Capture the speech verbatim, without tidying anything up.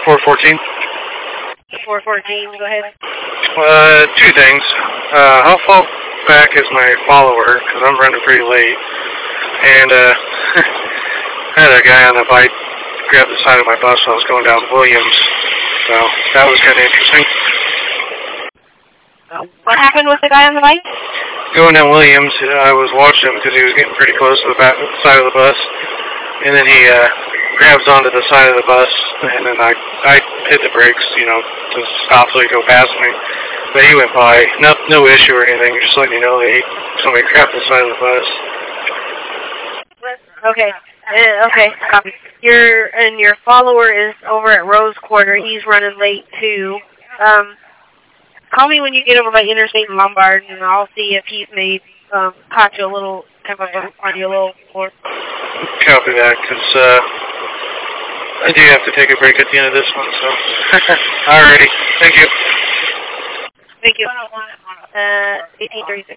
four fourteen. four fourteen, go ahead. Uh, two things. Uh, I'll fall back as my follower, because I'm running pretty late. And, uh, I had a guy on the bike grab the side of my bus while I was going down Williams. So, that was kind of interesting. Uh, what happened with the guy on the bike? Going down Williams, I was watching him because he was getting pretty close to the back side of the bus. And then he, uh, grabs onto the side of the bus, and then I, I hit the brakes, you know, to stop so he go past me. But he went by, no, no issue or anything, just letting you know that he, somebody grabbed the side of the bus. Okay, uh, okay, copy. Your, and your follower is over at Rose Quarter. He's running late, too. Um, call me when you get over by Interstate and Lombard, and I'll see if he's made, um, caught you a little, kind of on you a little more. Copy that, because, uh, I do have to take a break at the end of this one, so. Alrighty, thank you. Thank you. Uh, eighteen thirty-six.